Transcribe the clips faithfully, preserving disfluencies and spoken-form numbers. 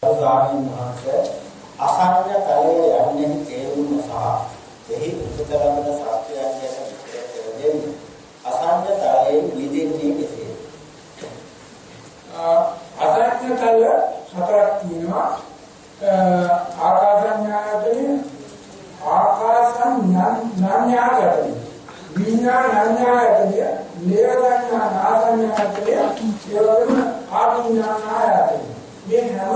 ගාමින් මහත්ය අසංඥ තලයේ යන්නේ තේරුම සහ එහි උපතරමන සත්‍යයන් ගැන විස්තර දෙන්නේ. අසංඥ තලයේ විදින්නේ කෙසේද? අසංඥ තල හතරක් තියෙනවා. ආකාසඤ්ඤායතනෙ, ආකාසඤ්ඤායතනෙ, විඥානඤ්ඤායතනෙ, නේවඤ්ඤා නාසඤ්ඤායතනෙ, ඒවගේම ආවිඥානායතනෙ. මේ හැම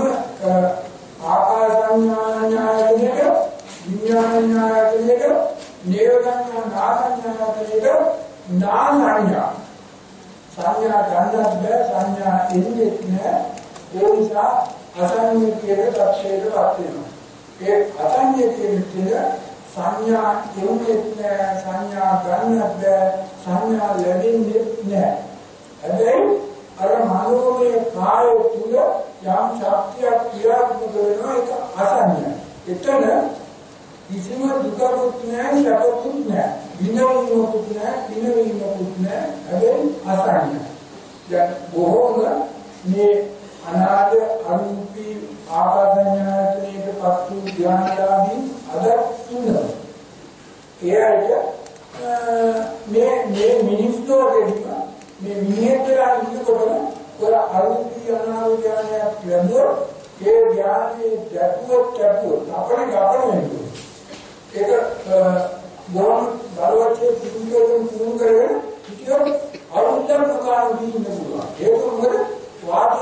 ආකාසඤ්ඤායතනෙක, විඥානඤ්ඤායතනෙක, නේවඤ්ඤා නාසඤ්ඤායතනෙක නාසඤ්ඤා සංඥා ගන්නත් බෑ, සංඥා එන්නේ නැහැ. ඒ නිසා අසංඥ කියන දක්ෂයට වත් වෙනවා. ඒ අසංඥ කියන සංඥා එන්නේ නැහැ, සංඥා ගන්නත් බෑ, සංඥා ලැබෙන්නේ නැහැ. හැබැයි අර මනෝමය කාය තුල යම් ශක්තියක් ක්‍රියාත්මක වෙනවා, ඒක අසංඥ. එතන කිසිම දුකකුත් නැහැ, සැපකුත් නැහැ, විඳවීමකුත් නැහැ, විඳවීමකුත් නැහැ. හැබැයි අසංඥ. දැන් බොහෝම මේ අනාද අනුපී ආකාසඤ්ඤායතනයේ පත්තු ධ්‍යානලාභී අද තුනම එයාට මේ මේ මිනිස්සුන්ගෙන් මේ මිනිහෙක්ලා ඉන්නකොට ඔය අනුපී අනාද ධ්‍යානයක් ලැබුවොත් ඒ ධ්‍යානයේ දැක්වුවොත් දැක්වුවොත් අපේ ගබන වෙනවා. ඒක බොහොම බලවත්ව පිටුපිටින් පුරුදු කරගෙන කිසියම් අරුත්තර ප්‍රකාරකින් ඉන්න පුළුවන්. ඒක මොකද වාක්‍ය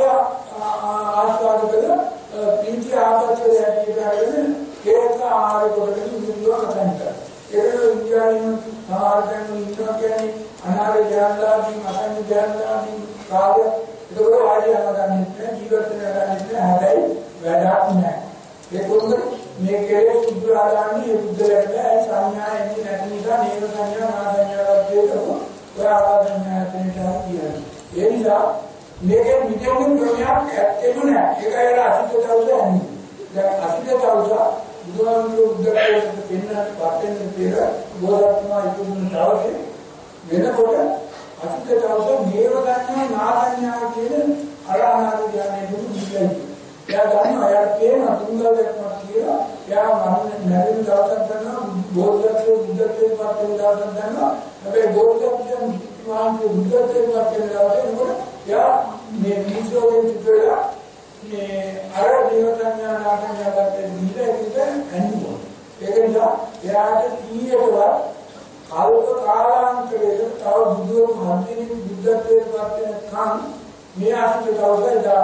ආස්වාද කළ පිටි ආපච්චය හැටියට කේක ආහාර කොටගෙන ඉන්නවා කතා කරා. ඒක විද්‍යාවෙන් සාහාරයෙන් ඉන්නවා කියන්නේ අනාර ඥානලාභී අසංඥ ඥානලාභී කාර්ය ඒක වාක්‍ය අනගන්නේ ජීවිත නගන්නේ හැබැයි වැඩක් නැහැ. ඒක උන්ද මේ කෙලෙස් උද්දරාගන්නේ ඒ බුද්ධලට ඒ සංඥා එන්නේ නැති නිසා නේද සංඥා නා සංඥා වර්ගයක ඔය ආකාරඥා දෙන්නා කියන්නේ. ඒ නිසා මේකෙන් විදෙන්න ක්‍රමයක් ඇත්තෙම නැහැ. ඒකයි අසිතවස යන්නේ. දැන් අසිතවස බුදුහාමුදුරුවෝ උද්දරයට පෙන්නත් පතෙන් පෙර බෝධත්මා ඉදුණු දවසේ වෙනකොට අසිතවස නේව සංඥා නා සංඥා කියන අරහණාද ඥානයේ දුරු නිලයි. එයා ගන්නවා එයා කියන තුන්දවසක් කියලා එයා මරණ නැරෙන දවසක් ගන්නවා බෝධත්වයේ බුද්ධත්වයේ පත් වෙන දවසක් ගන්නවා. හැබැයි බෝධත්වයෙන් මාන්ගේ බුද්ධත්වයේ පත් වෙන දවසේ නේද එයා මේ මිනිස්සුන්ගේ චිත්‍රය මේ අර දේවඥාන ආඥාගතේ නිලයිද අනිවා. ඒක නිසා එයාට කීයකවත් කල්ප කාලාන්තරයේ තව බුදුන් වහන්සේගේ බුද්ධත්වයේ පත් වෙන කන් මේ ආසිත දවසේදා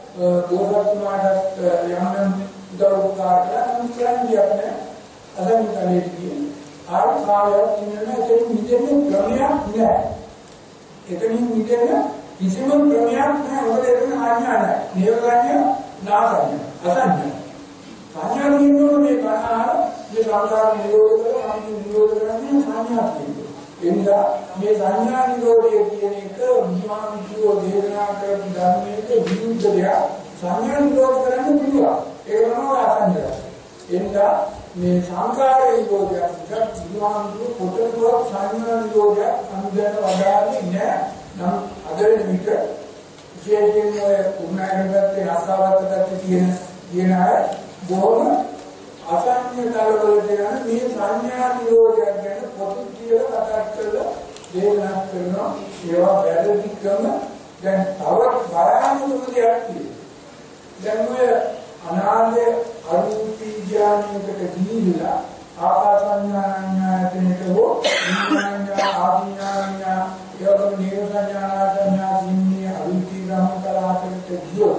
බෝධත්වමාට යම් උදව් උපකාර කරන කියන්නේ අපේ අසංකලයේ කියන්නේ ආර කාලයක් ඉන්නනේ ඒක නිදෙන්නේ ක්‍රමයක් නෑ. එතනින් නිදෙන්න කිසිම ක්‍රමයක් නැහැ. ඔබ එතන ආඥා නැහැ. නේවගන්නේ නාසඤ්ඤ අසංඥ. සංඥා නියමෝ මේ කනාර මේ සංකාර නිරෝධ කරලා අනිත් නිරෝධ කරන්නේ සංඥා කියන්නේ. ඒ නිසා මේ සංඥා නිරෝධය කියන එක විඥාන විද්‍යෝ වේදනා කරන ධර්මයේ විරුද්ධ දෙයක්. සංඥා නිරෝධ කරන්න පුළුවන්. ඒක තමයි අසංඥය. ඒ නිසා මේ සංකාර නිරෝධය නිසා විඥාන විද්‍යෝ පොතේ සංඥා නිරෝධය අනුදැන වඩාන්නේ නැහැ. නම් අද විට විශේෂයෙන්ම උන්නායනගත්තේ ආසාවත්තට තියෙන කියන අය බොහොම අසංඥ තලවලට යන මේ සංඥා නිරෝධයක් ගැන පොදු කියලා කතා කරලා දේශනා කරනවා. ඒවා වැරදි ක්‍රම දැන් තව බාහිර දෙයක් තියෙනවා. දැන් ඔය අනාද අරූපී ඥානයකට දීලා ආකාසඤ්ඤාඥායතනෙට හෝ විඥාඥා ආවිඥාඥා යෝග නිරෝධඥාඥා දින්නේ අරුචි ග්‍රහණකලාකට ගියොත්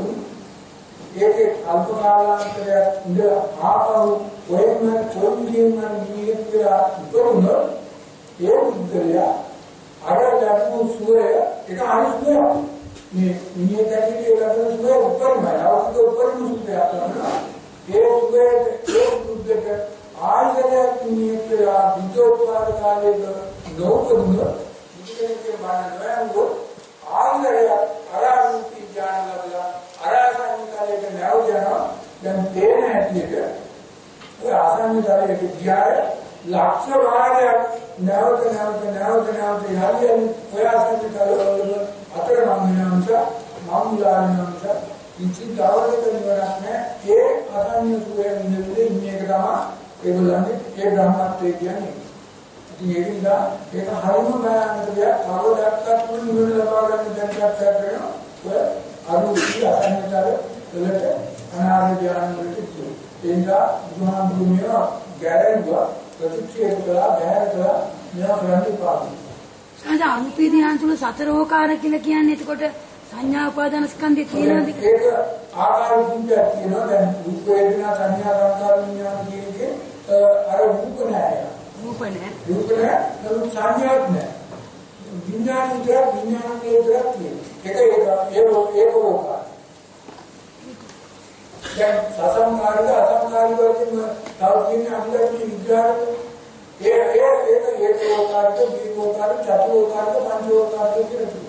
ඒකේ අල්පකාලාන්තරයක් ඉඳ ආපහු වයම චොන්දියන් නිමිතිලා ඉතුරුන ඒ උද්දලය අර ලැබු සුවය ඒක අනිත්‍යය මේ නිමිතකේ ලැබෙන සුවය උපරිමයි අවුද උපරිම සුවය කරනවා ඒ සුවයේ ඒ උද්දක ආයතනයක් නිමිතිලා විදෝපාද කාලයක නෝපදුන ඉතිරේ බානවෝ ආන්දරය අරාමුති ඥානවල අරාසංකාලයක නැව යනවා. දැන් තේන හැටියට ඔය ආසංකාලයක ගියාය ලක්ෂ වාරයක් නැවත නැවත නැවත නැවත යන්නේ ඔය ආසංකාලවල අතර මම වෙනවන්ට මම ලානවන්ට ඉති දවල්ක නිවරක් නෑ. ඒ අසන්න සුවේ නිවිලේ ඉන්නේ එක තමයි ඒගොල්ලන්ගේ ඒ බ්‍රහ්මත්වයේ කියන්නේ. ඉතින් ඒක නිසා ඒක හරිම බයන්නට දෙයක්. කවදාවත් නිවන ලබා ගන්න දැක්කක් කරනවා. ඔය අනුසී අසන්නතර වලට අනාර්ය ඥාන වලට කියනවා. ඒ නිසා බුදුහාමුදුරුවෝ ගැරෙන්නවා ප්‍රතික්‍රියා කළා බහැර කළා මෙයා කරන්නේ පාපයි. සාද අනුපී ධ්‍යාන තුල සතරෝකාර කියලා කියන්නේ එතකොට සංඥා උපාදාන ස්කන්ධය තියෙනවද? ඒක ආකාර විදිහට කියනවා. දැන් රූප වේදනා සංඥා සංකාර විඥාන කියන්නේ අර රූප නෑ. රූප නෑ. රූප නෑ. නමුත් සංඥාවක් නෑ. විඥාන විතරක් විඥාන විතරක් තියෙනවා. ඒක ඒක ඒක ඕකාර. දැන් සසංකාරික අසංකාරික වලින් තව කියන්නේ අනිවාර්ය විග්‍රහය. ඒ ඒ ඒක ඒකෝකාරක දීකෝකාරක චතුෝකාරක පංචෝකාරක කියලා